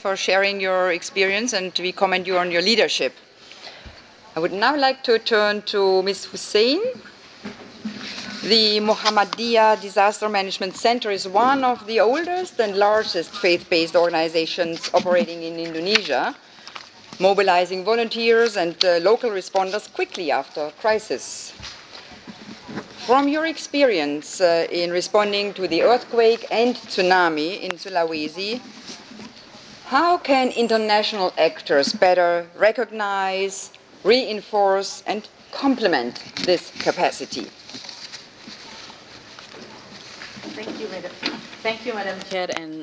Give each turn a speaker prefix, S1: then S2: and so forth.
S1: for sharing your experience, and we commend you on your leadership. I would now like to turn to Ms. Hussein. The Muhammadiyah Disaster Management Center is one of the oldest and largest faith-based organizations operating in Indonesia, mobilizing volunteers and local responders quickly after crisis. From your experience in responding to the earthquake and tsunami in Sulawesi, how can international actors better recognize, reinforce, and complement this capacity?
S2: Thank you, Madam Chair, and